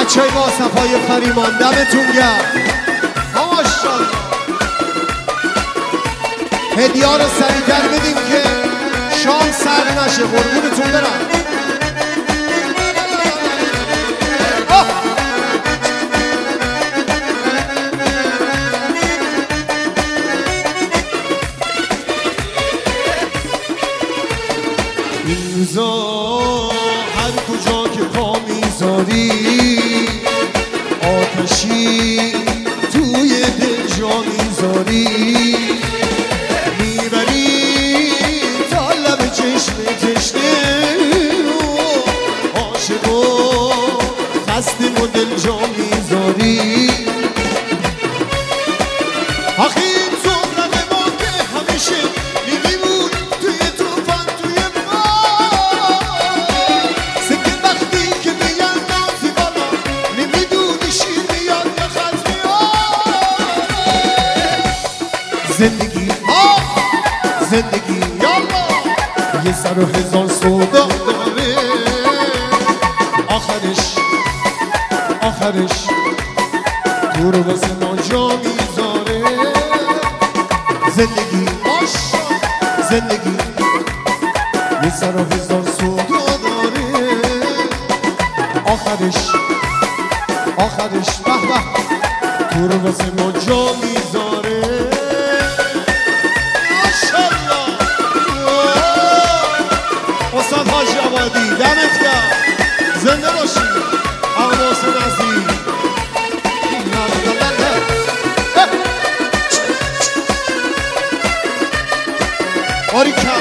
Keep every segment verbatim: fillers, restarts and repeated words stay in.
چای با صفای فریمان دمتون گرم. ماشاءالله. هدیه ها رو سریعتر بدیم که شام سر نشه. قربونتون برم. این روزا هر کجا که پا میذاری آتشی توی دل جا میذاری، میبری تا لب چشم تشنه عاشق و خسته و دل جا میذاری. آخه این زهره ما که همیشه میمیمون توی توفان توی ما، سکه وقتی که میگن نازی بالا نمیدونی شیر میاد یا خط میاد. زندگی آه زندگی یالا یه سر و هزار سودا داره، آخرش آخرش تو رو واسه ما جا میذاره. زندگی آشا زندگی یه سر و هزار سودا داره، آخرش آخرش به به تو رو واسه ما جا میذاره. ماشاءالله. استاد حاج آبادی دمت گرم. زنده باشی آقا محسن عزیز. آری کم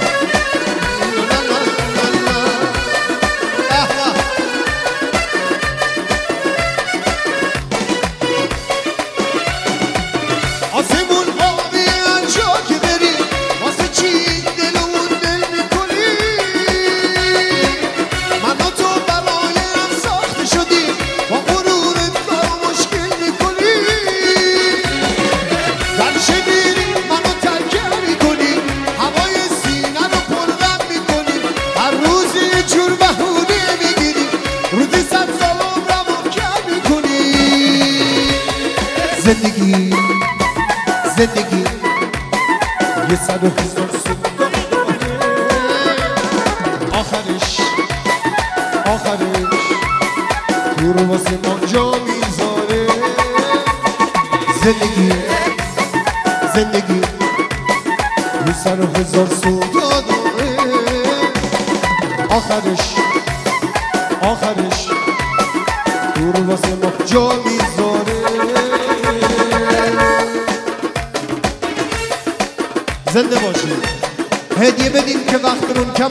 آسمون ها بیان جا که بری واسه چی دلمون دل میکنی. من و تو برای هم ساخته شدی با غرورت کار مشکل میکنی. در شبیری منو ترکه میکنی، هوای سینه رو پرغم میکنی، هر روز یه جور بهونه میگیری، روزی صد سال عمرمو کم میکنی. زندگی زندگی یه صد و هزار سودا آخرش آخرش تو رو واسه ما جا میذاره. زندگی زندگی یه سر و هزار سودا داره، آخرش آخرش تو رو واسه ما جا میذاره. زنده باشید. هدیه بدین که وقتمون کم